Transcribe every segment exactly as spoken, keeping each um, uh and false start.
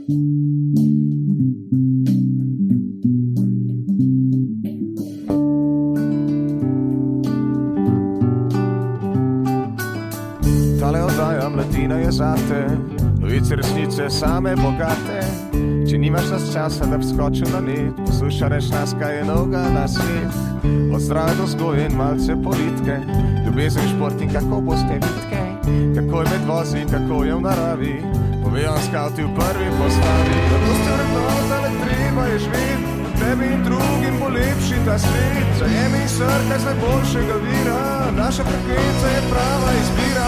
Tale oddaja Mladina je zate, novice resnice same bogate. Če nimaš nas časa, da bi skočil na net, poslušaš nas, kaj je novega na svet. Od zdrave do vzgoje in malce politike, ljubezen, šport in kako boste vitke, kako je med vozi, kako je v naravi, povejo skavti v prvi postavi. Zato ste vrednota, le treba je živeti, tebi in drugim bo lepši ta svet. Zajemi in srkaj z najboljšega vira, naša frekvenca je prava izbira.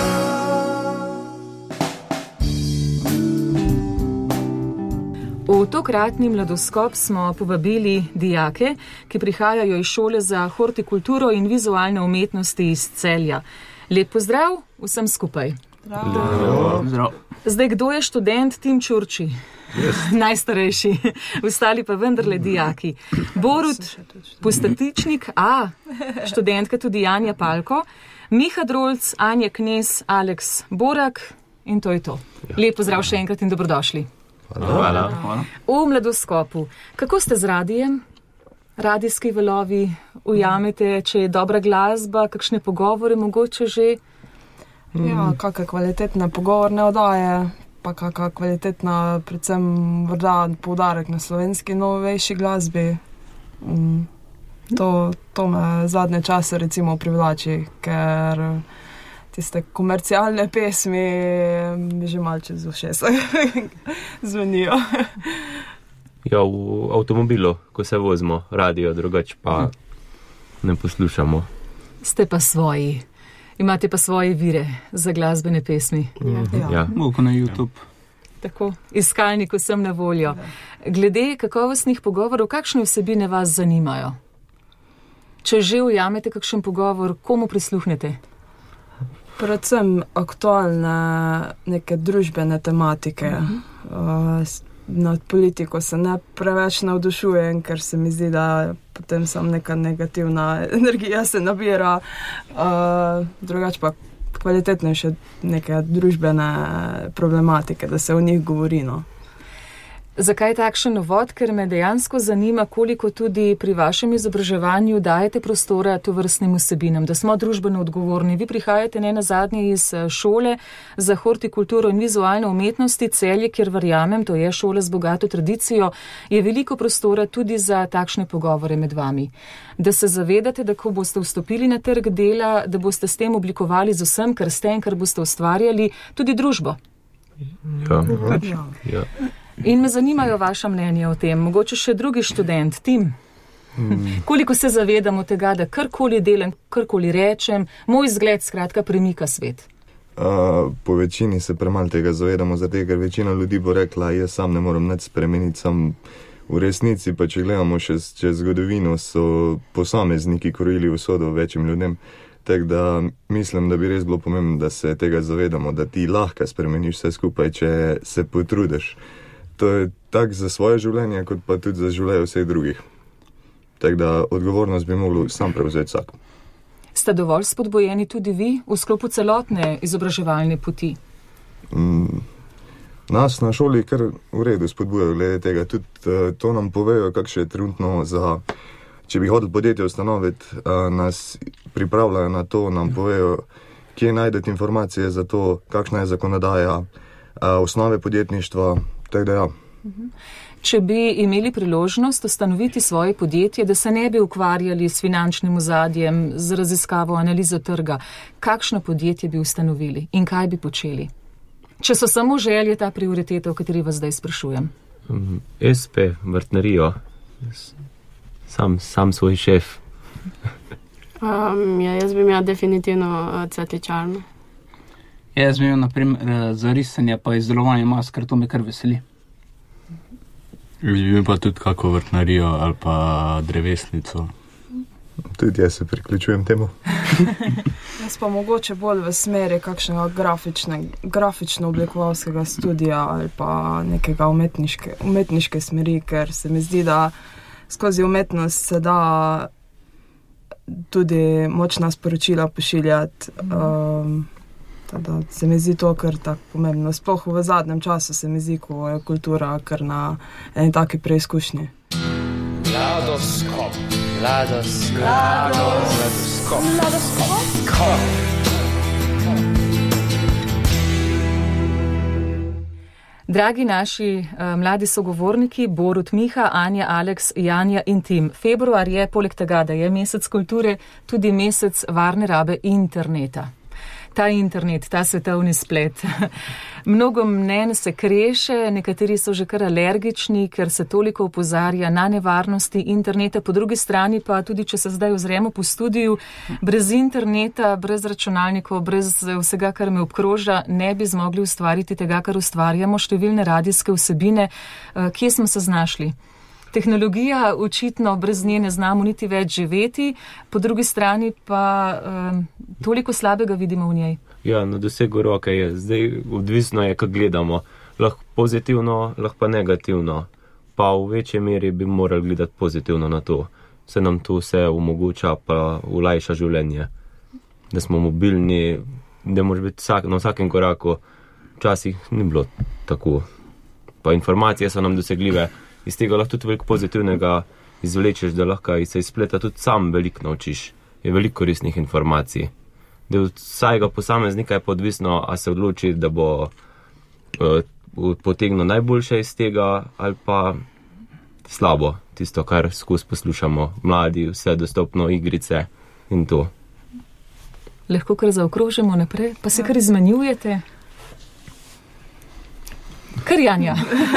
V tokratni Mladoskop smo povabili dijake, ki prihajajo iz šole za hortikulturo in vizualne umetnosti iz Celja. Lep pozdrav vsem skupaj. Zdrav. Zdrav. Zdaj, kdo je študent? Tim Čurči. Yes. Najstarejši, ostali pa vendarle dijaki. Borut Postatičnik, a, študentka tudi Janja Palko, Miha Drolc, Anja Knez, Aleks Borak in to je to. Lep pozdrav še enkrat in dobrodošli. Hvala. Hvala. V Mladoskopu, kako ste z radijem? Radijski valovi ujamete, če je dobra glasba, kakšne pogovore mogoče že? Ja, kakšne kvalitetne pogovorne oddaje, pa kakšna kvalitetna, predvsem vrda poudarek na slovenski novejši glasbi. To, to me zadnje čase recimo privlači, ker tiste komercialne pesmi mi že malce z ušesa zvenijo. Ja, v avtomobilu, ko se vozimo, radio, drugače pa ne poslušamo. Ste pa svoji. Imate pa svoje vire za glasbene pesmi. Ja. Ja. Mogo na YouTube. Tako, iskalnik vsem na voljo. Glede kakovostnih pogovorov, kakšne vsebine vas zanimajo? Če že ujamete kakšen pogovor, komu prisluhnete? Predvsem aktualne neke družbene tematike. Uh-huh. Nad politiko se ne preveč navdušujem, ker se mi zdi, da potem sam neka negativna energija se nabira. Uh, drugače pa kvalitetnejše neke družbene problematike, da se o njih govori, no. Zakaj takšen uvod? Ker me dejansko zanima, koliko tudi pri vašem izobraževanju dajete prostora tovrstnim vsebinam, da smo družbeno odgovorni. Vi prihajate ne nazadnje iz šole za hortikulturo in vizualne umetnosti Celje, kjer verjamem, to je šola z bogato tradicijo, je veliko prostora tudi za takšne pogovore med vami. Da se zavedate, da ko boste vstopili na trg dela, da boste s tem oblikovali z vsem, kar ste in kar boste ustvarjali, tudi družbo. Ja, ja. Ja. In me zanimajo vaša mnenja o tem. Mogoče še drugi študent, Tim. Mm. Koliko se zavedamo tega, da karkoli delam, karkoli rečem, moj zgled skratka premika svet? Uh, po večini se premalo tega zavedamo, zato ker večina ljudi bo rekla, jaz sam ne moram nič spremeniti, sam v resnici pa če gledamo še čez zgodovino, so posamezniki krojili usodo večjim ljudem. Tako da mislim, da bi res bilo pomembno, da se tega zavedamo, da ti lahko spremeniš vse skupaj, če se potrudiš. To je tako za svoje življenje, kot pa tudi za življenje vseh drugih. Tako da odgovornost bi mogli sam prevzeti vsak. Ste dovolj spodbojeni tudi vi v sklopu celotne izobraževalne poti? Mm, nas na šoli kar v redu spodbujajo glede tega. Tudi uh, to nam povejo, kakšne je trenutno za, če bi hodili podjetje ustanoviti, uh, nas pripravljajo na to, nam povejo, kje najdete informacije za to, kakšna je zakonodaja, uh, osnove podjetništva. Tak da ja. Če bi imeli priložnost ustanoviti svoje podjetje, da se ne bi ukvarjali s finančnim ozadjem, z raziskavo, analizo trga, kakšno podjetje bi ustanovili in kaj bi počeli? Če so samo želje ta prioriteta, o kateri vas zdaj sprašujem. es pe, vrtnarijo. Sam, sam svoj šef. um, ja, jaz bi imel definitivno uh, cvetličarno. Jaz bi imel, na primer, za risanje pa izdelovanje mask, ker to me kar veseli. Bi imel pa tudi kako vrtnarijo ali pa drevesnico. Tudi jaz se priključujem temu. Jaz pa mogoče bolj v smeri kakšnega grafično oblikovalskega studija ali pa nekega umetniške, umetniške smeri, ker se mi zdi, da skozi umetnost se da tudi močna sporočila pošiljati. Um, Tada se mi zdi to kar tako pomembno. Sploh v zadnjem času se mi zdi, ko je kultura kar na eni taki preizkušnji. Ladoskop, ladoskop, ladoskop, ladoskop. Dragi naši uh, mladi sogovorniki, Borut, Miha, Anja, Aleks, Janja in Tim. Februar je, poleg tega, da je mesec kulture, tudi mesec varne rabe interneta. Ta internet, ta svetovni splet. Mnogo mnen se kreše, nekateri so že kar alergični, ker se toliko opozarja na nevarnosti interneta. Po drugi strani pa tudi, če se zdaj ozremo po studiju, brez interneta, brez računalnikov, brez vsega, kar me obkroža, ne bi zmogli ustvariti tega, kar ustvarjamo, številne radijske vsebine. Kje smo se znašli? Tehnologija očitno brez nje ne znamo niti več živeti, po drugi strani pa um, toliko slabega vidimo v njej. Ja, na dosegu roke je. Zdaj odvisno je, kako gledamo. Lahko pozitivno, lahko pa negativno. Pa v večji meri bi morali gledati pozitivno na to. Se nam to vse omogoča, pa olajša življenje. Da smo mobilni, da moraš biti vsak, na vsakem koraku. Včasih ni bilo tako. Pa informacije so nam dosegljive. Iz tega lahko tudi veliko pozitivnega izvlečeš, da lahko se iz spleta tudi sam veliko naučiš. Je veliko koristnih informacij. Da od vsajega posameznika je pa odvisno, a se odloči, da bo uh, potegnil najboljše iz tega ali pa slabo. Tisto, kar skozi poslušamo. Mladi, vse dostopno, igrice in to. Lahko kar zaokrožimo naprej, pa se kar izmenjujete. Kar Janja.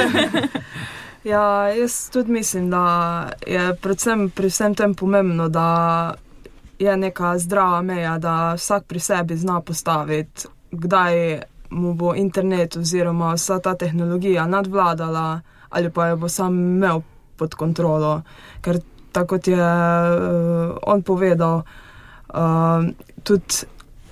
Ja, jaz tudi mislim, da je predvsem pri vsem tem pomembno, da je neka zdrava meja, da vsak pri sebi zna postaviti, kdaj mu bo internet oziroma vsa ta tehnologija nadvladala ali pa jo bo sam imel pod kontrolo. Ker tako kot je uh, on povedal, uh, tudi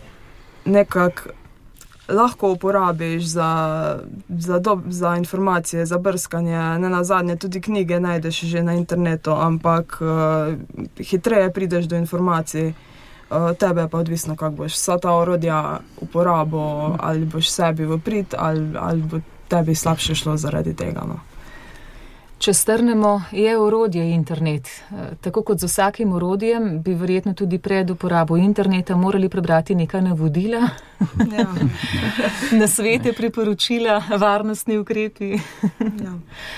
nekako lahko uporabiš za, za, do, za informacije, za brskanje, ne nazadnje tudi knjige najdeš že na internetu, ampak uh, hitreje prideš do informacij, uh, tebe pa odvisno, kako boš vsa ta orodja uporabo, ali boš sebi v prid, ali, ali bo tebi slabše šlo zaradi tega. No. Če strnemo, je orodje internet. Tako kot z vsakim orodjem, bi verjetno tudi pred uporabo interneta morali prebrati neka navodila, ja. Nasvete, priporočila, varnostni ukrepi. Ja.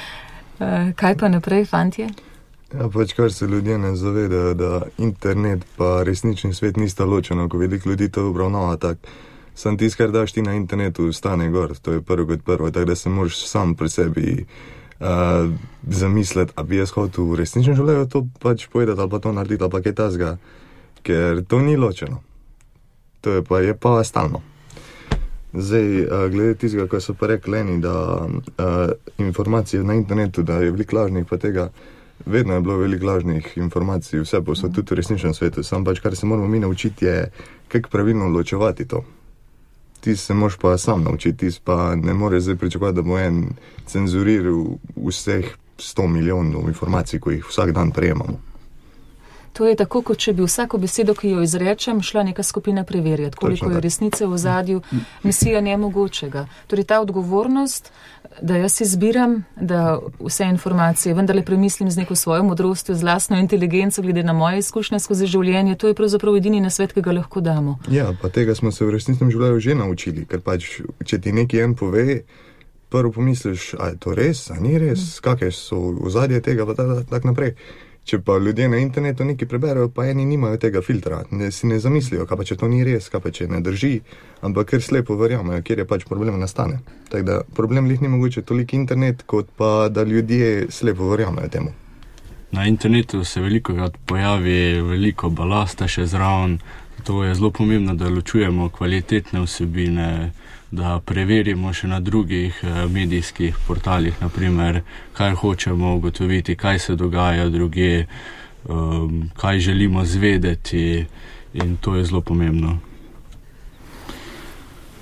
Kaj pa naprej, fantje? Ja, pač kar se ljudje ne zavedajo, da internet pa resnični svet nista ločena, ko veliko ljudi to obravnava tak. Sam tis, kar daš ti na internetu, stane gor, to je prvo kot prvo, tako da se moraš sam pri sebi Uh, zamisliti, a bi jaz hotel v resničnem življenju to pač povedati ali pa to narediti ali pa kaj tasga, ker to ni ločeno. To je pa, je pa stalno. Zdaj, uh, glede tistega, ko so pa rekli eni, da uh, informacije na internetu, da je veliko lažnih, pa tega, vedno je bilo veliko lažnih informacij, vse pa so tudi v resničnem svetu, sam pač, kar se moramo mi naučiti, je, kako pravilno ločevati to. Ti se moraš pa sam naučiti, ti pa ne moreš zdaj pričakovati, da bo en cenzuriral vseh sto milijonov informacij, ko jih vsak dan prejemamo. To je tako, kot če bi vsako besedo, ki jo izrečem, šla neka skupina preverjati, koliko je resnice v ozadju, misija nemogočega. Torej ta odgovornost, da jaz izbiram, da vse informacije vendarle premislim z neko svojo modrostjo, z lastno inteligenco, glede na moje izkušnje skozi življenje, to je pravzaprav edini nasvet, ki ga lahko damo. Ja, pa tega smo se v resničnem življenju že naučili, ker pač, če ti neki en pove, prvo pomisliš, a je to res, a ni res, kakšne so ozadje tega, pa tako tak naprej. Če pa ljudje na internetu nekaj preberejo, pa eni nimajo tega filtra, ne, si ne zamislijo, kaj pa če to ni res, kaj pa če ne drži, ampak ker slepo verjamejo, kjer je pač problem nastane. Tako da problem lih ni mogoče toliko internet, kot pa da ljudje slepo verjamejo temu. Na internetu se veliko pojavi veliko balasta še zraven, zato je zelo pomembno, da ločujemo kvalitetne vsebine, da preverimo še na drugih medijskih portalih, naprimer, kaj hočemo ugotoviti, kaj se dogaja drugje, um, kaj želimo zvedeti, in to je zelo pomembno.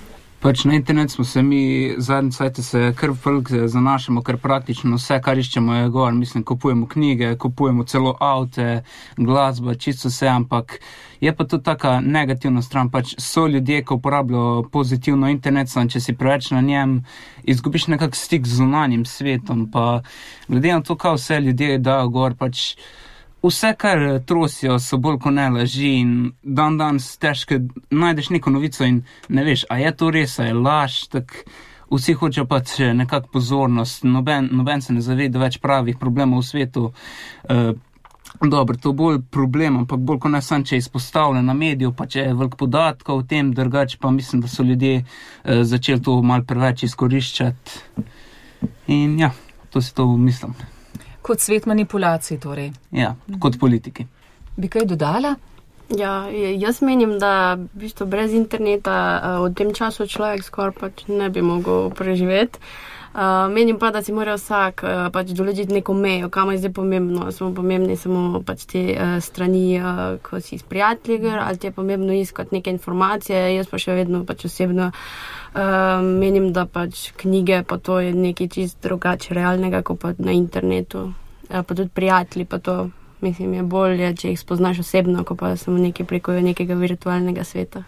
Pač na internet smo se mi zadnji cajt se kar velik zanašamo, kar praktično vse, kar iščemo je gor. Mislim, kupujemo knjige, kupujemo celo avte, glasba, čisto vse, ampak je pa to taka negativna stran. Pač so ljudje, ki uporabljajo pozitivno internet, sam, če si preveč na njem, izgubiš nekak stik z zunanjim svetom, pa glede na to, kaj vse ljudje dajo gor, pač vse, kar trosijo, so bolj kot ne laži in dan dan težko najdeš neko novico in ne veš, a je to res, a je laž, tak vsi hočejo pač nekak pozornost, noben, noben se ne zaveda več pravih problemov v svetu. Uh, dobro, to bolj problem, ampak bolj kot ne sam, če je izpostavljen na mediju, pa če je veliko podatkov o tem, drugače pa mislim, da so ljudje uh, začeli to malo preveč izkoriščati. In ja, to si to mislim. Kot svet manipulacij, torej. Ja, kot politiki. Bi kaj dodala? Ja, jaz menim, da v bistvu brez interneta v tem času človek skoraj pač ne bi mogel preživeti. Uh, menim pa, da si mora vsak uh, pač določiti neko mejo, kam je zdaj pomembno. Smo pomembni samo pač te uh, strani, uh, ko si s prijatelji, ali ti je pomembno iskati neke informacije. Jaz pa še vedno pač osebno uh, menim, da pač knjige pa to je nekaj čist drugače realnega, kot pa na internetu. Uh, pa tudi prijatelji pa to, mislim, je bolje, če jih spoznaš osebno, kot pa samo nekaj preko nekega virtualnega sveta.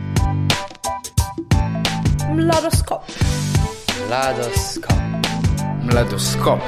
Mladoskop. Mladoskop. Mladoskop.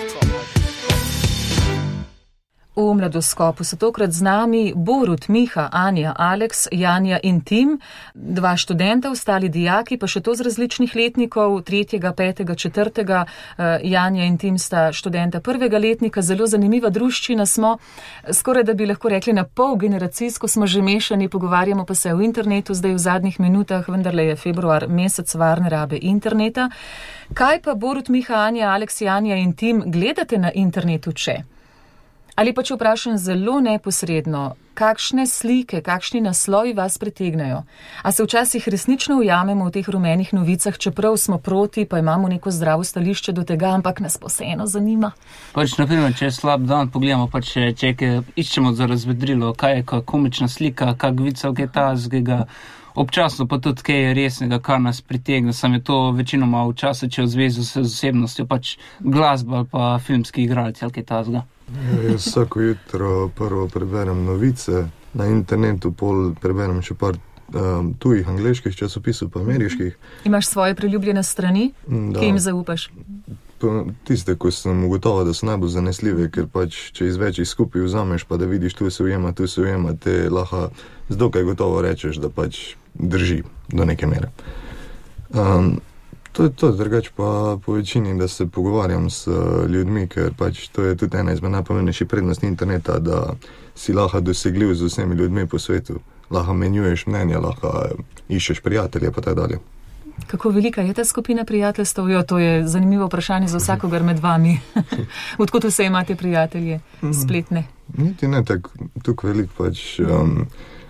V Mladoskopu so tokrat z nami Borut, Miha, Anja, Aleks, Janja in Tim, dva študenta, ostali dijaki, pa še to z različnih letnikov, tretjega, petega, četrtega. Janja in Tim sta študenta prvega letnika, zelo zanimiva druščina smo, skoraj da bi lahko rekli na pol generacijsko smo že mešani, pogovarjamo pa se v internetu zdaj v zadnjih minutah, vendarle je februar mesec varne rabe interneta. Kaj pa Borut, Miha, Anja, Aleks, Janja in Tim gledate na internetu, če? Ali pa če vprašam zelo neposredno, kakšne slike, kakšni naslovi vas pritegnejo? A se včasih resnično ujamemo v teh rumenih novicah, čeprav smo proti, pa imamo neko zdravo stališče do tega, ampak nas pa vseeno zanima? Pač, naprimer, če je slab dan, pogledamo, pač, če iščemo za razvedrilo, kaj je komična slika, kak vica, kaj tazgega, občasno pa tudi kaj resnega, kar nas pritegne, sam je to večinoma v času, če je v zvezi z osebnostjo, pač glasba ali pa filmski igralci ali kaj tazga. Ja, jaz vsako jutro prvo preberem novice na internetu, pol preberem še par um, tujih angleških časopisov pa ameriških. Imaš svoje priljubljene strani, da, ki jim zaupaš? Tiste, ko sem ugotovil, da so najbolj zanesljive, ker pač, če iz večjih skupaj vzameš, pa da vidiš, tu se ujema, tu se ujema, te lahko z dokaj gotovo rečeš, da pač drži do neke mere. Um, To je to, drugače pa po večini, da se pogovarjam s ljudmi, ker pač to je tudi ena izmed najpomembnejših prednosti interneta, da si lahko dosegljiv z vsemi ljudmi po svetu. Lahko menjuješ mnenja, lahko iščeš prijatelje pa tako dalje. Kako velika je ta skupina prijateljstev? Jo, to je zanimivo vprašanje za vsakogar med vami. Odkot vse imate prijatelje spletne? Niti ne tako tuk velik pač. Um,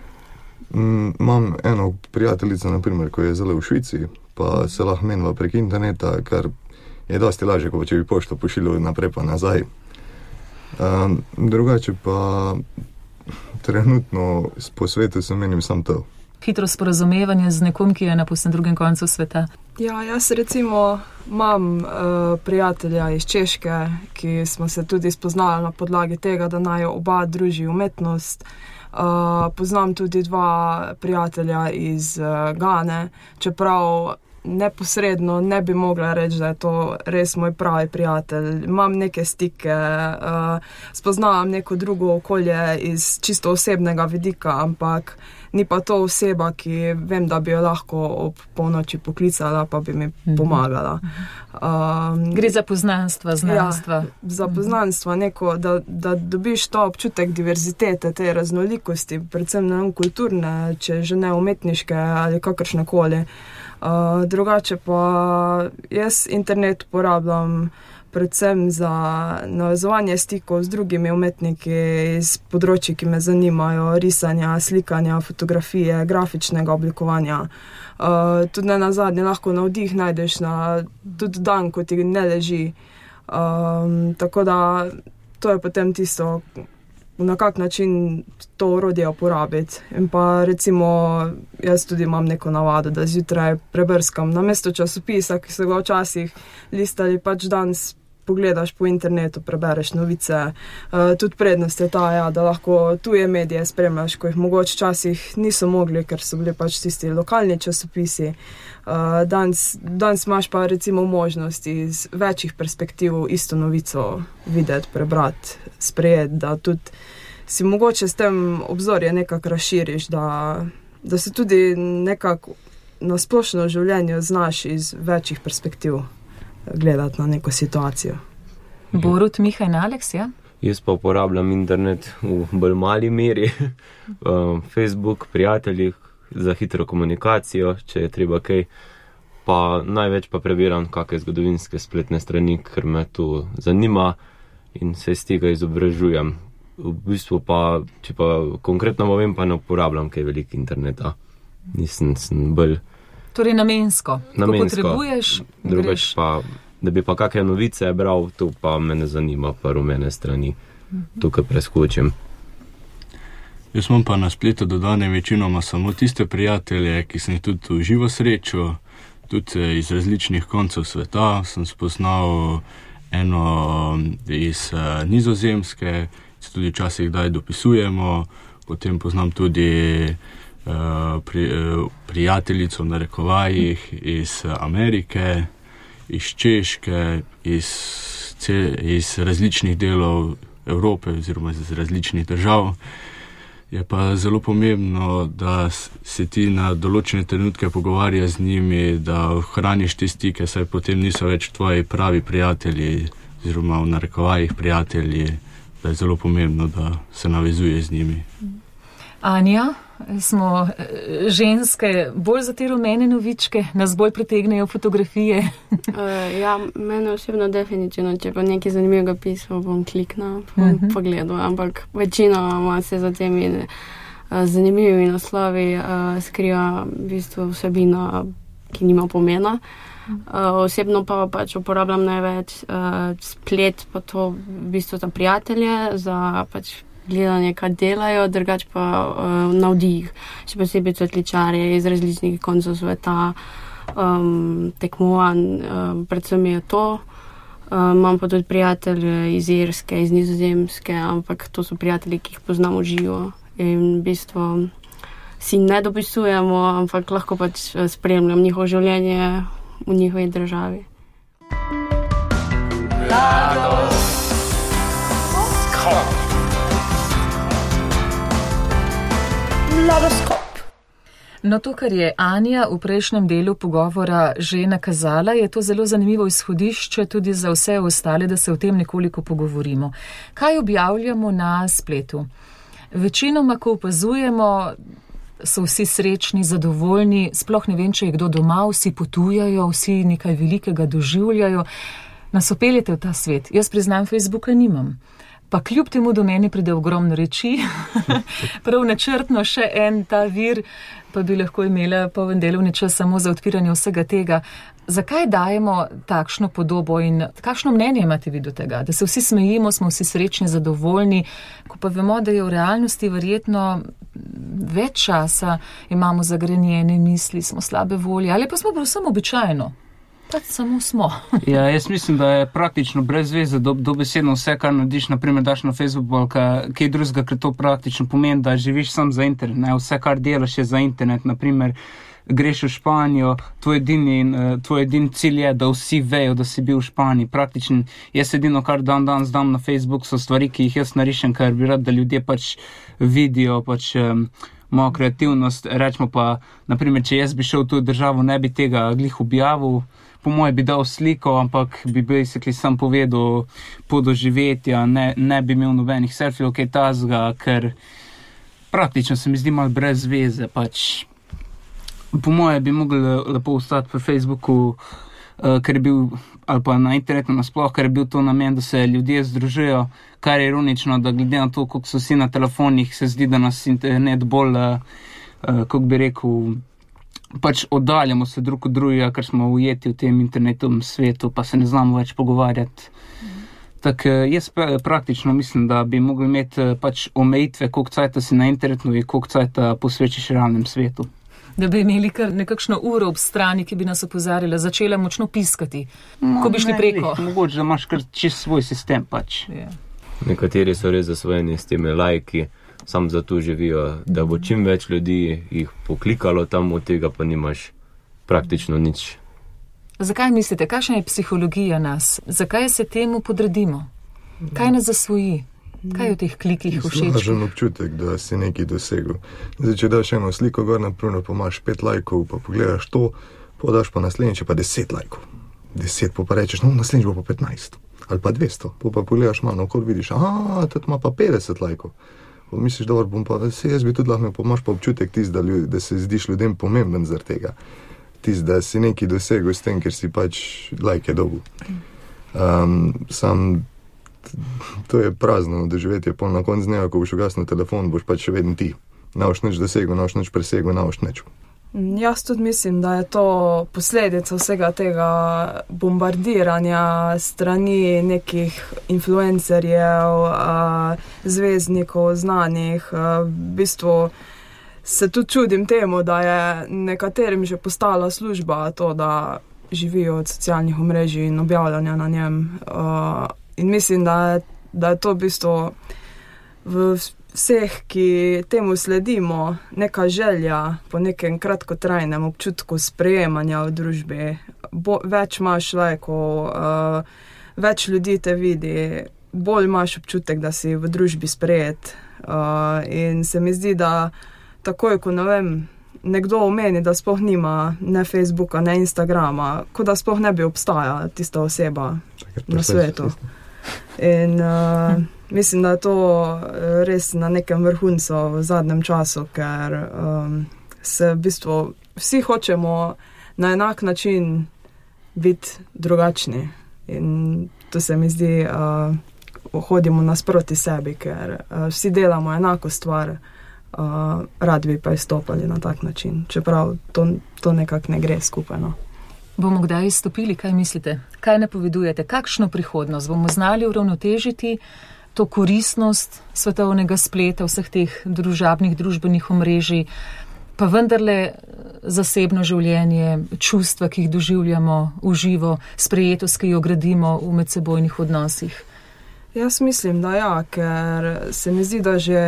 imam eno prijateljico, naprimer, ko je zelo v Švici, pa se lahko menila prek interneta, kar je dosti lažje, kot če bi pošto pošiljal naprej pa nazaj. Um, drugače pa trenutno po svetu se menim sam to. Hitro sporazumevanje z nekom, ki je na povsem drugem koncu sveta. Ja, jaz recimo imam uh, prijatelja iz Češke, ki smo se tudi spoznali na podlagi tega, da naj oba druži umetnost. Uh, poznam tudi dva prijatelja iz uh, Gane, čeprav neposredno ne bi mogla reči, da je to res moj pravi prijatelj. Imam neke stike, uh, spoznavam neko drugo okolje iz čisto osebnega vidika, ampak ni pa to oseba, ki vem, da bi jo lahko ob polnoči poklicala, pa bi mi pomagala. Um, Gre za poznanstva, znanstva. Ja, za poznanstva, neko, da, da dobiš to občutek diverzitete, te raznolikosti, predvsem ne kulturne, če že ne umetniške ali kakršnekoli. Uh, drugače pa jaz internet uporabljam predvsem za navezovanje stikov z drugimi umetniki iz področji, ki me zanimajo, risanja, slikanja, fotografije, grafičnega oblikovanja. Uh, tudi ne nazadnje lahko navdih najdeš na tudi dan, ko ti ne leži. Um, tako da to je potem tisto, na kak način to orodje uporabiti. In pa recimo, jaz tudi imam neko navado, da zjutraj prebrskam namesto časopisa, ki so ga včasih listali, pač danes pogledaš po internetu, prebereš novice. Uh, tudi prednost je ta, ja, da lahko tuje medije spremljaš, ko jih mogoče časih niso mogli, ker so bili pač tisti lokalni časopisi. Uh, danes, danes imaš pa recimo možnost iz večjih perspektiv isto novico videti, prebrati, sprejeti, da tudi si mogoče s tem obzorje nekako razširiš, da, da se tudi nekako na splošno življenje znaš iz večjih perspektiv gledati na neko situacijo. Borut, Miha in Aleks, ja? Jaz pa uporabljam internet v bolj mali meri, Facebook, prijatelji za hitro komunikacijo, če je treba kaj, pa največ pa prebiram kakšne zgodovinske spletne strani, ker me to zanima in se iz tega izobražujem. V bistvu pa, če pa konkretno povem, pa ne uporabljam kaj veliko interneta. Nisem sem bolj Torej namensko, namensko. Ko potrebuješ, drugač greš. Pa, da bi pa kakšne novice bral, to pa me ne zanima, pa rumene strani, tukaj preskočim. Jaz imam pa na spletu dodane večinoma samo tiste prijatelje, ki sem jih tudi v živo srečo, tudi iz različnih koncev sveta. Sem spoznal eno iz Nizozemske, se tudi včasih kdaj dopisujemo, potem poznam tudi Uh, pri, uh, prijateljico v narekovajih iz Amerike, iz Češke, iz, iz različnih delov Evrope oziroma iz različnih držav. Je pa zelo pomembno, da se ti na določene trenutke pogovarja z njimi, da hraniš te stike, saj potem niso več tvoji pravi prijatelji oziroma v narekovajih prijatelji, da je zelo pomembno, da se navezuje z njimi. Anja, smo ženske bolj za te rumene novičke, nas bolj pritegnejo fotografije. uh, ja, mene osebno definitivno, če pa nekaj zanimivega pisal, bom kliknil, bom uh-huh. pogledal, ampak večinoma se za temi uh, zanimivimi naslovi uh, skriva v bistvu vsebina, ki nima pomena. Uh, osebno pa pač uporabljam največ uh, splet, pa to v bistvu za prijatelje, za pač gledanje, kaj delajo, drugač pa uh, navdih, še posebej cvetličarje iz različnih koncev sveta, um, tekmovanj, um, predvsem je to. Um, imam pa tudi prijatelje iz Irske, iz Nizozemske, ampak to so prijatelji, ki jih poznamo živo in v bistvu si ne dopisujemo, ampak lahko pač spremljam njihovo življenje v njihovi državi. Mladoskop. No, to, kar je Anja v prejšnjem delu pogovora že nakazala, je to zelo zanimivo izhodišče tudi za vse ostale, da se o tem nekoliko pogovorimo. Kaj objavljamo na spletu? Večinoma, ko opazujemo, so vsi srečni, zadovoljni, sploh ne vem, če je kdo doma, vsi potujajo, vsi nekaj velikega doživljajo. Nas opeljete v ta svet. Jaz priznam, Facebooka nimam. Pa kljub temu do meni pride ogromno reči, prav načrtno še en ta vir, pa bi lahko imela poln delovni čas samo za odpiranje vsega tega. Zakaj dajemo takšno podobo in kakšno mnenje imate vi do tega? Da se vsi smejimo, smo vsi srečni, zadovoljni, ko pa vemo, da je v realnosti verjetno več časa, imamo zagrenjene misli, smo slabe volje, ali pa smo predvsem običajno. Pač samo smo. Ja, jaz mislim, da je praktično brez veze do, dobesedno vse, kar narediš, naprimer daš na Facebook ali kaj, kaj drugega, ker to praktično pomeni, da živiš sam za internet, ne? Vse, kar delaš je za internet, naprimer greš v Španijo, tvoj edini, tvoj edini cilj je, da vsi vejo, da si bil v Španiji. Praktično jaz edino, kar dan dan zdam na Facebook, so stvari, ki jih jaz narišem, ker bi rad, da ljudje pač vidijo pač um, mojo kreativnost. Rečemo pa, naprimer, če jaz bi šel v tujo državo, ne bi tega glih objavil, po moje bi dal sliko, ampak bi basically sam povedal po doživetja, ne, ne bi imel nobenih selfijev, kaj tazga, ker praktično se mi zdi malo brez veze, pač po moje bi mogli lepo ostati po Facebooku, uh, ker je bil, ali pa na internetu nasploh, ker je bil to namen, da se ljudje združijo, kar je ironično, da glede na to, koliko so vsi na telefonih, se zdi, da nas internet bolj, uh, uh, kako bi rekel, pač oddaljamo se drug od drugega, ker smo ujeti v tem internetovem svetu, pa se ne znamo več pogovarjati. Tak jaz praktično mislim, da bi mogli imeti pač omejitve, koliko cajta si na internetu in koliko cajta posvečaš realnem svetu. Da bi imeli kar nekakšno uro ob strani, ki bi nas opozarjala, začela močno piskati, no, ko bi šli preko. Ne, mogoče, da imaš kar čist svoj sistem pač. Yeah. Nekateri so res zasvojeni s temi lajki, sam zato živijo, da bo čim več ljudi jih poklikalo tam, od tega pa nimaš praktično nič. Zakaj mislite, kakšna je psihologija nas? Zakaj se temu podredimo? Kaj nas zasvoji? Kaj je v teh klikih všečkih? Slažen občutek, da si nekaj dosegel. Zdaj, če daš eno sliko gor, naprimer, pa imaš pet lajkov, pa pogledaš to, podaš pa naslednjič pa deset lajkov. Deset, pa pa rečeš, no, naslednjič bo pa petnajst. Ali pa dvesto. Pa pa pogledaš malo, okoli vidiš, a, tudi ima pa petdeset lajkov. Pa misliš, dobro, bom pa, se jaz bi tudi lahko, pa imaš pa občutek tist, da, ljud, da se zdiš ljudem pomemben zaradi tega. Tist, da si nekaj dosegel s tem, ker si pač lajke dobil. Um, sam, to je prazno doživetje, pol na konc dneva, ko boš ugasnil telefon, boš pač še vedno ti. Ne boš nič dosegel, ne boš nič presegel, ne boš nič. Jaz tudi mislim, da je to posledica vsega tega bombardiranja strani nekih influencerjev, zvezdnikov, znanih. V bistvu se tudi čudim temu, da je nekaterim že postala služba to, da živijo od socialnih omrežij in objavljanja na njem. In mislim, da je, da je to v bistvu v vseh, ki temu sledimo, neka želja po nekem kratkotrajnem občutku sprejemanja v družbi. Bo, več imaš lajkov, uh, več ljudi te vidi, bolj imaš občutek, da si v družbi sprejet. Uh, in se mi zdi, da takoj, ko ne vem, nekdo omeni, da sploh nima ne Facebooka, ne Instagrama, kot da sploh ne bi obstajala tista oseba na svetu. In uh, mislim, da je to res na nekem vrhuncu v zadnjem času, ker um, se v bistvu vsi hočemo na enak način biti drugačni. In to se mi zdi, uh, hodimo nasproti sebi, ker uh, vsi delamo enako stvar, uh, radi bi pa izstopali na tak način, čeprav to, to nekako ne gre skupaj, no. Bomo kdaj izstopili, kaj mislite? Kaj napovedujete? Kakšno prihodnost? Bomo znali uravnotežiti to koristnost svetovnega spleta, vseh teh družabnih, družbenih omrežij, pa vendarle zasebno življenje, čustva, ki jih doživljamo v živo, sprejetost, ki jo gradimo v medsebojnih odnosih? Jaz mislim, da ja, ker se mi zdi, da že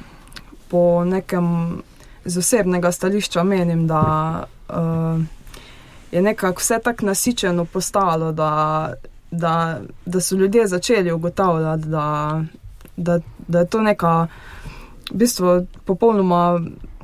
po nekem z osebnega stališča menim, da uh, je nekako vse tako nasičeno postalo, da, da, da so ljudje začeli ugotavljati, da, da, da je to neka v bistvu popolnoma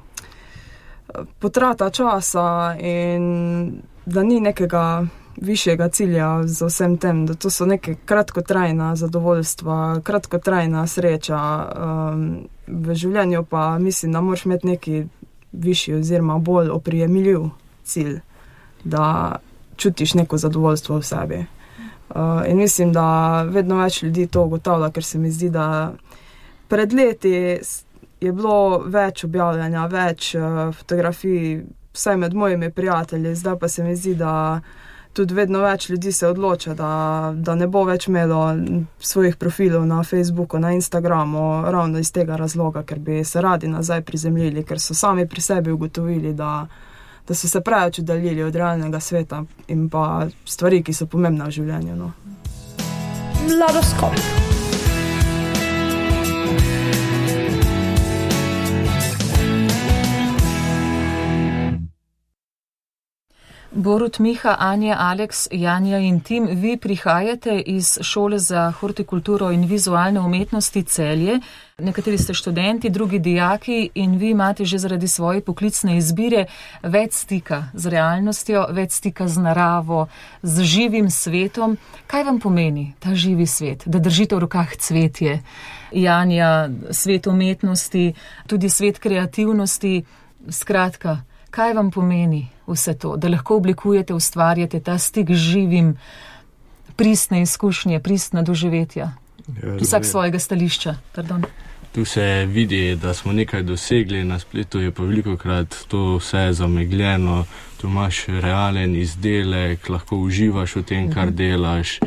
potrata časa in da ni nekega višjega cilja za vsem tem, da to so neke kratkotrajna zadovoljstva, kratkotrajna sreča. Um, v življenju pa mislim, da moraš imeti neki višji oziroma bolj oprijemljiv cilj, da čutiš neko zadovoljstvo v sebi. Uh, in mislim, da vedno več ljudi to ugotavlja, ker se mi zdi, da pred leti je bilo več objavljanja, več uh, fotografij, vsaj med mojimi prijatelji, zdaj pa se mi zdi, da tudi vedno več ljudi se odloča, da, da ne bo več imelo svojih profilov na Facebooku, na Instagramu, ravno iz tega razloga, ker bi se radi nazaj prizemljili, ker so sami pri sebi ugotovili, da da so se preveč oddaljili od realnega sveta in pa stvari, ki so pomembne v življenju. No. Mladoskop. Borut, Miha, Anja, Aleks, Janja in Tim, vi prihajate iz Šole za hortikulturo in vizualne umetnosti Celje. Nekateri ste študenti, drugi dijaki in vi imate že zaradi svoje poklicne izbire več stika z realnostjo, več stika z naravo, z živim svetom. Kaj vam pomeni ta živi svet? Da držite v rokah cvetje, Janja, svet umetnosti, tudi svet kreativnosti. Skratka, kaj vam pomeni vse to, da lahko oblikujete, ustvarjate ta stik z živim, pristne izkušnje, pristna doživetja? Ja, vsak svojega stališča, pardon. Tu se vidi, da smo nekaj dosegli, na spletu je pa velikokrat to vse zamegljeno, tu imaš realen izdelek, lahko uživaš v tem, kar delaš,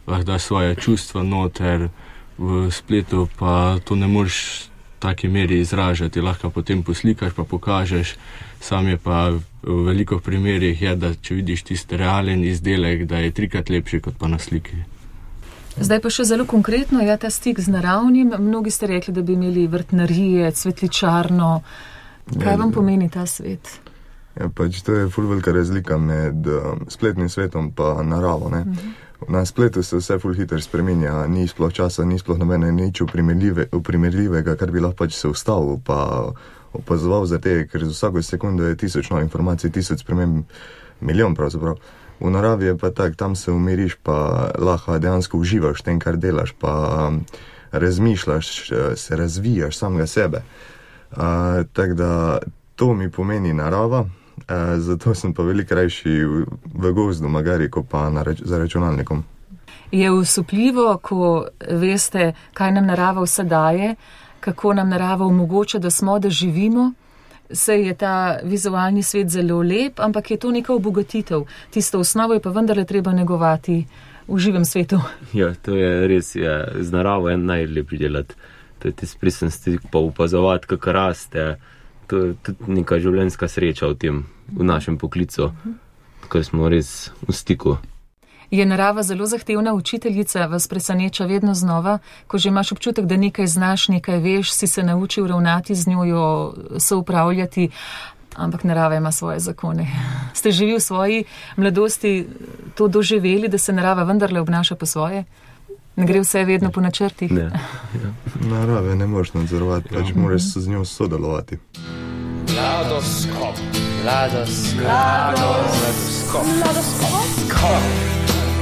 lahko daš svoje čustva noter, v spletu pa to ne moreš v taki meri izražati, lahko potem poslikaš pa pokažeš, sam je pa v veliko primerih je, da če vidiš tisti realen izdelek, da je trikrat lepši kot pa na sliki. Zdaj pa še zelo konkretno, ja, ta stik z naravnim, mnogi ste rekli, da bi imeli vrtnarije, cvetličarno, kaj vam pomeni ta svet? Ja, pač to je ful velika razlika med um, spletnim svetom pa naravo, ne. Uh-huh. Na spletu se vse ful hiter spreminja, ni sploh časa, ni sploh nobene nič uprimerljivega, kar bi lahko pač se ustavil pa opazoval za te, ker z vsako sekundo je tisoč novih informacij, tisoč sprememb, milijon pravzaprav. V naravi je pa tak, tam se umiriš pa lahko dejansko uživaš v tem, kar delaš, pa um, razmišljaš, se razvijaš samega sebe. Uh, tak da to mi pomeni narava. Uh, zato sem pa veliko rajši v, v gozdu, magari, ko pa na reč, za računalnikom. Je usupljivo, ko veste, kaj nam narava vse daje, kako nam narava omogoča, da smo, da živimo. Sej je ta vizualni svet zelo lep, ampak je to neka obogatitev. Tisto osnovo je pa vendarle treba negovati v živem svetu. Ja, to je res, ja, z naravo je najlepši delati. To je tisti prisen stik, pa upazovati, kako raste. To je tudi neka življenjska sreča v tem, v našem poklicu, ko smo res v stiku. Je narava zelo zahtevna učiteljica, vas preseneča vedno znova, ko že imaš občutek, da nekaj znaš, nekaj veš, si se naučil ravnati z njo, jo soupravljati, ampak narava ima svoje zakone. Ste že vi v svoji mladosti to doživeli, da se narava vendarle obnaša po svoje? Ne gre vse vedno po načrtih? Ne. Ja. Narave ne moreš nadzorovati, pač moraš z njo sodelovati. Ladoskop, ladoskop, ladoskop, ladoskop.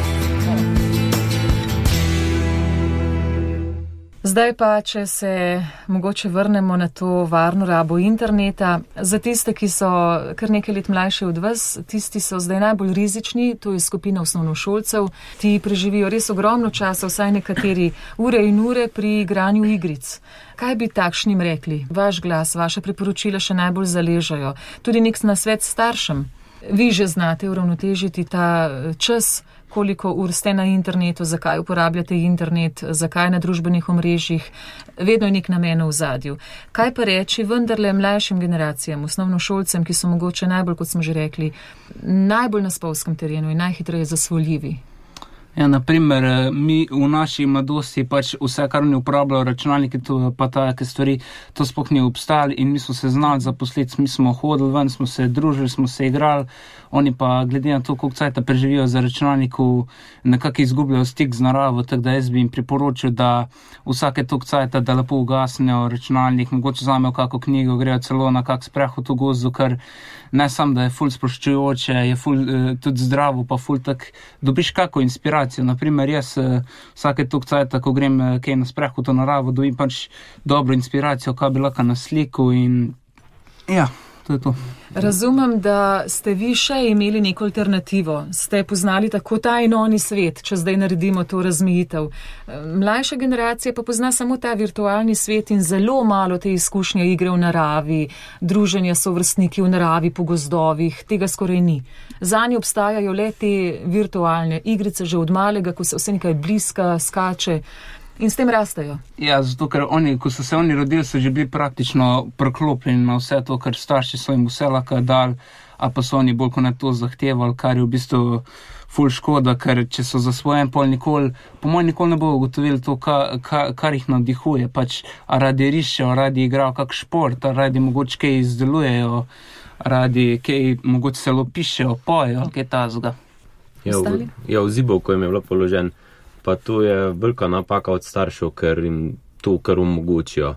Zdaj pa, če se mogoče vrnemo na to varno rabo interneta, za tiste, ki so kar nekaj let mlajši od vas, tisti so zdaj najbolj rizični, to je skupina osnovnošolcev, ti preživijo res ogromno časa, vsaj nekateri ure in ure pri igranju igric. Kaj bi takšnim rekli? Vaš glas, vaše priporočila še najbolj zaležajo. Tudi nek nasvet staršem. Vi že znate uravnotežiti ta čas, koliko ur ste na internetu, zakaj uporabljate internet, zakaj na družbenih omrežjih, vedno je nek namen v zadju. Kaj pa reči vendarle mlajšim generacijam, osnovnošolcem, ki so mogoče najbolj, kot smo že rekli, najbolj na spolskem terenu in najhitreje zasvoljivi? Ja, naprimer, mi v naši mladosti pač vse, kar ne uporabljajo računalniki, to pa take stvari, to sploh ni obstajali in mi smo se znali zaposliti, mi smo hodili ven, smo se družili, smo se igrali, oni pa glede na to, koliko cajta preživijo za računalniku, nekako izgubljajo stik z naravo, tako da jaz bi jim priporočil, da vsake toliko cajta, da lepo ugasnejo računalnik, mogoče vzamejo kako knjigo, grejo celo na kak sprehod v gozdu, ker ne samo, da je ful sproščujoče, je ful eh, tudi zdravo, pa ful tak, dobiš kako inspiracijo. Naprimer, jaz eh, vsake toliko cajta, ko grem eh, kaj na sprehod v naravo, dobim pač dobro inspiracijo, kaj bi lahko na sliku in ja, to je to. Razumem, da ste vi še imeli neko alternativo. Ste poznali tako ta in oni svet, če zdaj naredimo to razmejitev. Mlajša generacija pa pozna samo ta virtualni svet in zelo malo te izkušnje igre v naravi, druženja sovrstniki v naravi po gozdovih, tega skoraj ni. Zanje obstajajo le te virtualne igrice že od malega, ko se vse nekaj bliska, skače. In s tem rastejo. Ja, zato ker oni, ko so se oni rodili, so že bili praktično preklopljeni na vse to, kar starši so jim vse lahko dali, a pa so oni bolj kot ne to zahtevali, kar je v bistvu ful škoda, ker če so za svojem pol nikoli, po mojem nikoli ne bo ugotovili to, ka, ka, kar jih navdihuje, pač a radi rišejo, radi igrajo kak šport, a radi mogoče kaj izdelujejo, radi kaj mogoče celo pišejo, pojejo, kaj tazga. Ja, v, ja, v zibovku jim je bilo položen. Pa to je velika napaka od staršev, ker jim to kar omogočijo.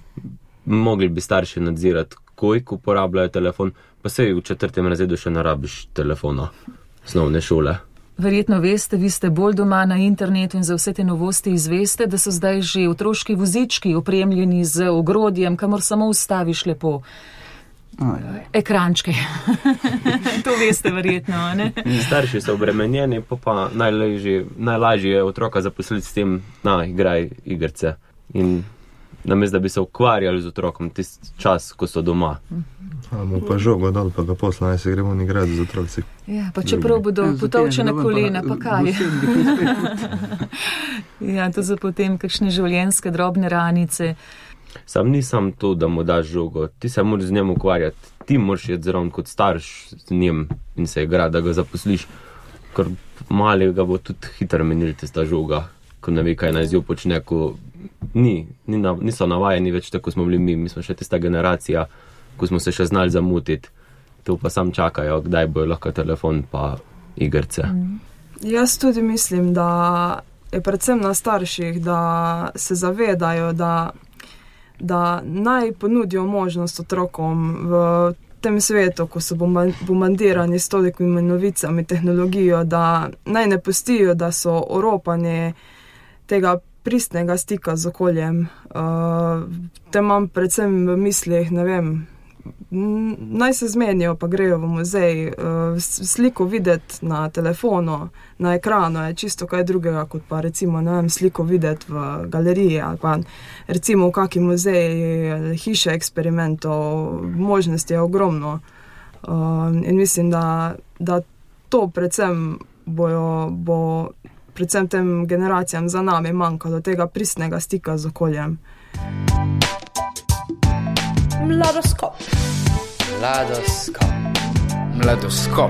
Mogli bi starši nadzirati, koliko uporabljajo telefon, pa sej v četrtem razredu še ne rabiš telefona, osnovne šole. Verjetno veste, vi ste bolj doma na internetu in za vse te novosti izveste, da so zdaj že otroški vozički opremljeni z ogrodjem, kamor samo ustaviš lepo. Ekrančke. To veste verjetno, ne? Starši so obremenjeni, pa pa najlažje, najlažje je otroka zaposliti s tem, na, igraj igrce. In namesto da bi se ukvarjali z otrokom tisti čas, ko so doma. Amo pa žogo dal, pa ga posla, naj se gremo igrati z otroci. Ja, pa čeprav bodo potovčene kolena, pa kaj. Ja, to so potem kakšne življenjske drobne ranice. Sam nisem to, da mu daš žogo, ti se moraš z njim ukvarjati, ti moraš jeti zraven kot starš z njim in se igrati, da ga zaposliš, ker mali ga bo tudi hitro menil tista žoga, ko ne ve, kaj naj z jo počne, ko ni, ni na, niso navajeni več tako, smo bili mi, mi smo še tista generacija, ko smo se še znali zamutiti, to pa sam čakajo, kdaj bojo lahko telefon pa igrce. Mm. Jaz tudi mislim, da je predvsem na starših, da se zavedajo, da da naj ponudijo možnost otrokom v tem svetu, ko so bombardirani s tolikimi novicami, tehnologijo, da naj ne pustijo, da so oropani tega pristnega stika z okoljem. Uh, te imam predvsem v mislih, ne vem, naj se zmenijo, pa grejo v muzej, uh, sliko videti na telefonu, na ekranu je čisto kaj drugega, kot pa recimo, ne vem, sliko videti v galeriji ali pa recimo v kaki muzej, hiše eksperimentov, možnosti je ogromno. Uh, in mislim, da, da to predvsem bojo, bo predvsem tem generacijam za nami manjkalo, tega pristnega stika z okoljem. Mladoskop. Mladoskop. Mladoskop.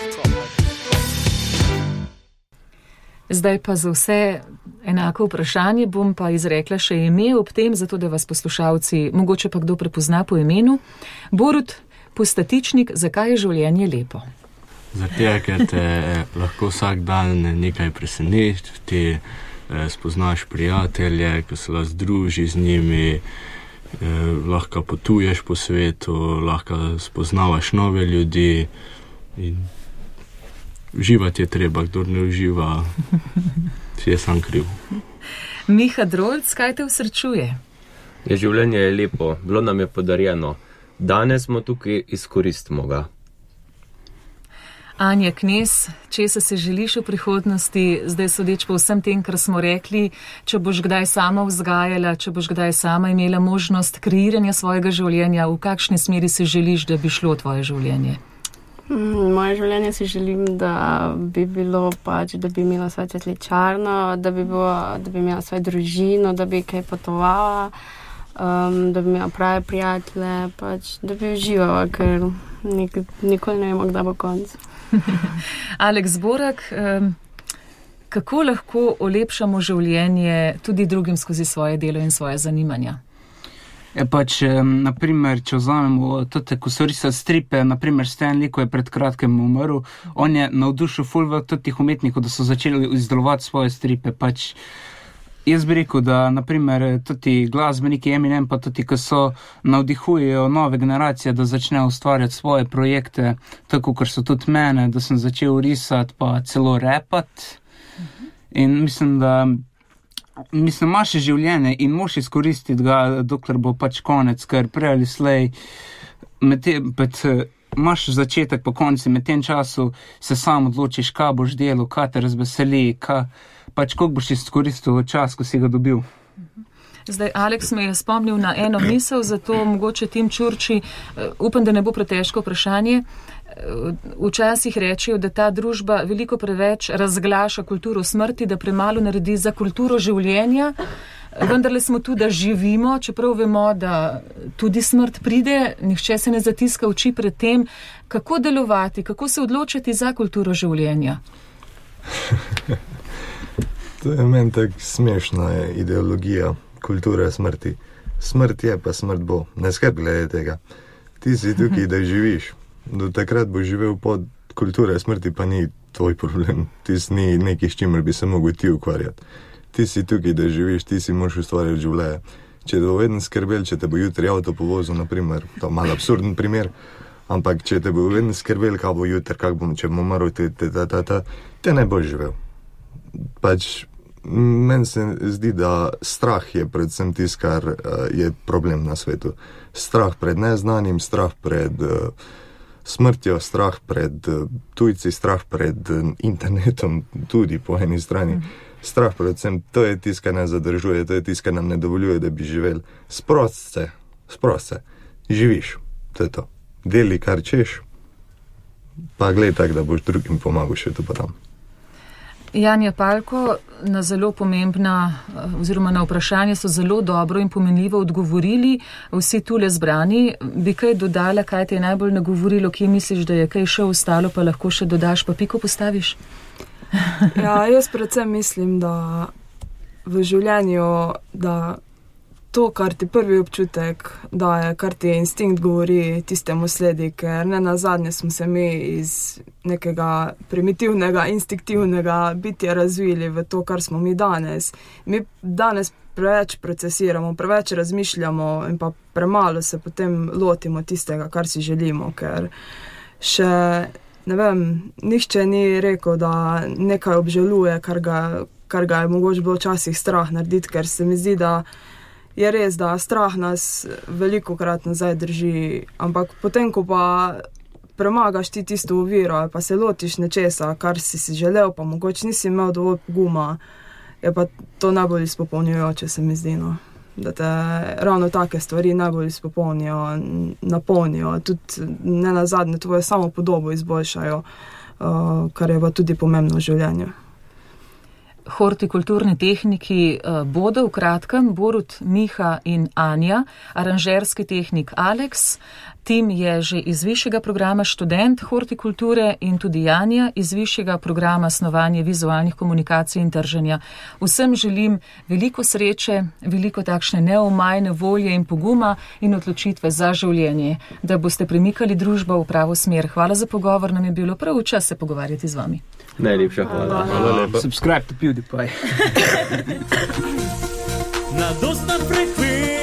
Zdaj pa za vse enako vprašanje bom pa izrekla še ime ob tem, zato da vas poslušalci mogoče pa kdo prepozna po imenu. Borut Postatičnik, zakaj je življenje lepo? Zato, ker te lahko vsak dan nekaj preseneti, ti eh, spoznaš prijatelje, ko se lahko združi z njimi, eh, lahko potuješ po svetu, lahko spoznavaš nove ljudi in uživati je treba, kdor ne uživa, si je sam kriv. Miha Drolc, kaj te usrečuje? Je življenje je lepo, bilo nam je podarjeno. Danes smo tukaj, izkoristimo ga. Anja Knez, česa se želiš v prihodnosti, zdaj sodeč po vsem tem, kar smo rekli, če boš kdaj sama vzgajala, če boš kdaj sama imela možnost kreiranja svojega življenja, v kakšni smeri si želiš, da bi šlo tvoje življenje? Moje življenje si želim, da bi bilo pač, da bi imela svoje cvetličarno, da bi, bilo, da bi imela svojo družino, da bi kaj potovala, um, da bi imela prave prijatelje, pač, da bi uživala, ker nik, nikoli ne vemo, kdaj bo konc. Aleks Borak, um, kako lahko olepšamo življenje tudi drugim skozi svoje delo in svoje zanimanja? Je pač, naprimer, če vzamemo tote, ko so risali stripe, naprimer Stan Lee, ko je pred kratkem umrl, on je navdušil ful v totih umetnikov, da so začeli izdelovati svoje stripe. Pač, jaz bi rekel, da naprimer toti glasbeniki Eminem, pa toti, ki so navdihujejo nove generacije, da začnejo ustvarjati svoje projekte, tako kot so tudi mene, da sem začel risati, pa celo repati. In mislim, da Mislim, imaš življenje in moš izkoristiti ga, dokler bo pač konec, ker prej ali slej, med te, med, imaš začetek po konci, med tem času se sam odločiš, kaj boš delal, kaj te razveseli, kaj, pač koliko boš izkoristil čas, ko si ga dobil. Zdaj, Aleks me je spomnil na eno misel, zato mogoče Tim Čurči, upam, da ne bo pretežko vprašanje. Včasih rečejo, da ta družba veliko preveč razglaša kulturo smrti, da premalo naredi za kulturo življenja. Vendarle smo tu, da živimo, čeprav vemo, da tudi smrt pride, nihče se ne zatiska oči pred tem, kako delovati, kako se odločiti za kulturo življenja. To je meni tak smešna ideologija kulture smrti. Smrt je, pa smrt bo. Ne skrb glede tega. Ti si tukaj, da živiš. Do takrat bo živel pod kulture smrti, pa ni tvoj problem. Ti si ni nekaj, s čimer bi se mogel ti ukvarjati. Ti si tukaj, da živiš, ti si moraš ustvarjati življenje. Če te bo vedno skrbel, če te bo jutri avto povozil, naprimer, to je malo absurden primer, ampak če te bo vedno skrbel, kaj bo jutri, kak bom, če bom umrl, te, te, te, te, te, te ne boš živel. Pač, meni se zdi, da strah je predvsem tis, kar uh, je problem na svetu. Strah pred neznanim, strah pred uh, smrtjo, strah pred tujci, strah pred internetom, tudi po eni strani. Strah predvsem, to je tisto, kar nas zadržuje, to je tisto, kar nam ne dovoljuje, da bi živeli. Sprost se, sprost se, živiš, to je to. Deli, kar češ, pa glej tak, da boš drugim pomagal še tu pa tam. Janja Palko, na zelo pomembna oziroma na vprašanje so zelo dobro in pomenljivo odgovorili. Vsi tule zbrani, bi kaj dodala, kaj te je najbolj nagovorilo, kje misliš, da je kaj še ostalo, pa lahko še dodaš, pa piko postaviš? Ja, jaz predvsem mislim, da v življenju, da to, kar ti prvi občutek daje, kar ti instinkt govori, tistemu sledi, ker ne nazadnje smo se mi iz nekega primitivnega, instinktivnega bitja razvili v to, kar smo mi danes. Mi danes preveč procesiramo, preveč razmišljamo in pa premalo se potem lotimo tistega, kar si želimo, ker še, ne vem, nihče ni rekel, da nekaj obžaluje, kar ga, kar ga je mogoče bilo včasih strah narediti, ker se mi zdi, da je res, da strah nas veliko krat nazaj drži, ampak potem, ko pa premagaš ti tisto oviro, pa se lotiš nečesa, kar si si želel, pa mogoče nisi imel dovolj poguma, je pa to najbolj izpopolnjujoče, se mi zdi, no. Da te ravno take stvari najbolj izpopolnijo, napolnijo, tudi ne nazadnje tvoje samopodobo izboljšajo, uh, kar je pa tudi pomembno v življenju. Hortikulturni tehniki bodo v kratkem Borut, Miha in Anja, aranžerski tehnik Aleks, Tim je že iz višjega programa študent hortikulture in tudi Janja iz višjega programa snovanje vizualnih komunikacij in trženja. Vsem želim veliko sreče, veliko takšne neomajne volje in poguma in odločitve za življenje, da boste premikali družbo v pravo smer. Hvala za pogovor, nam je bilo prav čas se pogovarjati z vami. Najlepša hvala. Hvala lepa. Subscribe to PewDiePie. Na dosta frekvenci